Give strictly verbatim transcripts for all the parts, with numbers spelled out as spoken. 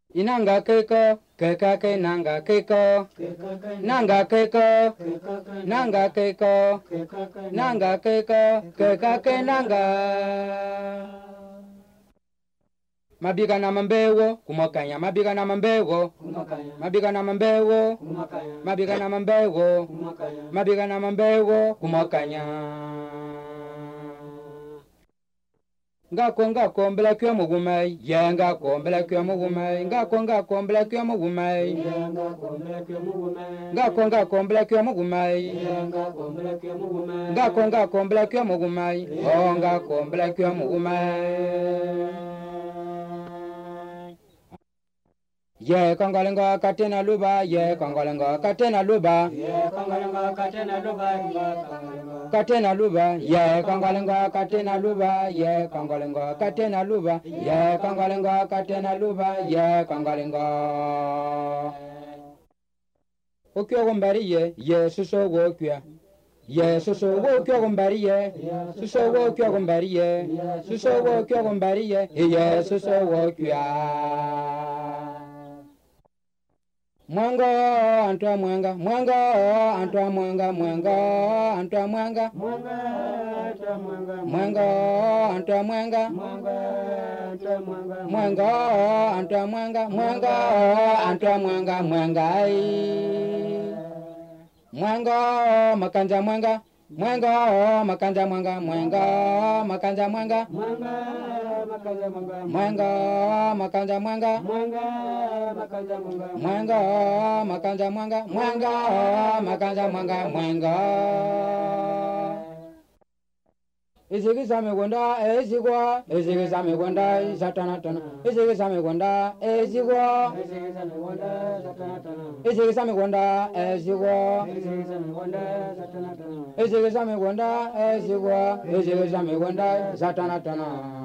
Inanga keko, keka ke nanga keko, nanga keko, nanga keko, nanga keko, keka ke nanga. Mabiga na mambewo, kumokanya, mabiga na mambewo, mabiga na mambewo, mabiga na mambewo, mabiga na mambewo, kumokanya. Ngako ngako mbela kyo mugumai, ye ngako mbela kyo mugumai, ngako ngako mbela kyo mugumai, ngako ngako mbela kyo mugumai, ngako ngako mbela kyo mugumai, oh ngako mbela kyo mugumai. Ye kongolengo katena luba, ye kongolengo katena luba, ye kongolengo katena luba, katena luba, ye kongolengo katena luba, ye kongolengo katena luba, ye kongolengo katena luba, ye kongolengo. Okyo gombari ye, ye suso go kya. Ye suso go kyo gombari ye, suso go kyo gombari ye, suso go kyo gombari ye, ye suso go kya. Mwanga antwa mwanga, mwanga antwa mwanga, mwanga antwa mwanga, mwanga antwa mwanga, mwanga antwa mwanga, mwanga antwa mwanga, mwanga antwa mwanga, mwanga antwa mwanga, mwanga ai. Mwanga makanja mwanga, mwanga makanja mwanga, mwanga makanja mwanga, mwanga makanja mwanga, mwanga makanja mwanga, mwanga makanja mwanga, mwanga makanja mwanga, mwanga makanja mwanga, mwanga. Izigisa megwanda ezigwa, izigisa megwanda satana tana, izigisa megwanda ezigwa, ezigisa megwanda satana tana, izigisa megwanda ezigwa, ezigisa megwanda satana tana, izigisa megwanda ezigwa, izigisa megwanda satana tana.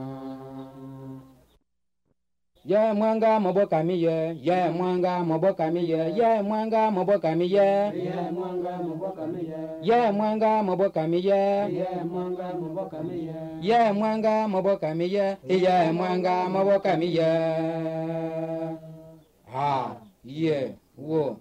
Ye mwanga moboka miye, ye mwanga moboka miye, ye mwanga moboka miye, ye mwanga moboka miye, ye mwanga moboka miye, ye mwanga moboka miye, ye mwanga moboka miye, ye mwanga moboka miye. Ha, ye, wo.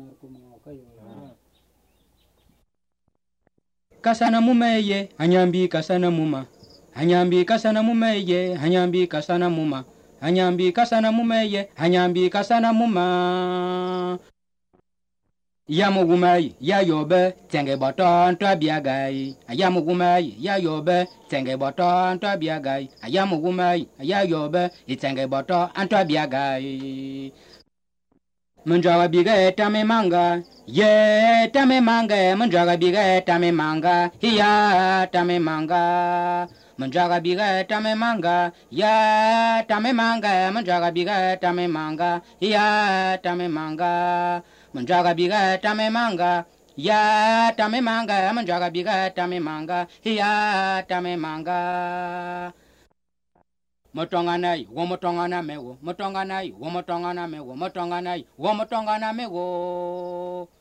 Kasana mumeye, hanyambi kasana muma, hanyambi kasana mumeye, hanyambi kasana muma. Hanyambi kasana mumeye, hanyambi kasana muma. Ya mugumai, ya yobe, tenge boton to biagai. Ya mugumai, ya yobe, tenge boton to biagai. Ya mugumai, ya yobe, itenge boton to biagai. Munjaga biga tame manga, ye tame manga, munjaga biga tame manga, ya tame manga. Munjaga biga tame manga, ya tame manga, munjaga biga tame manga, ya tame manga. Munjaga biga tame manga, ya tame manga, munjaga biga tame manga, ya tame manga. Motonganai, wo motongana mewo, motonganai, wo motongana mewo, motonganai, wo motongana mewo.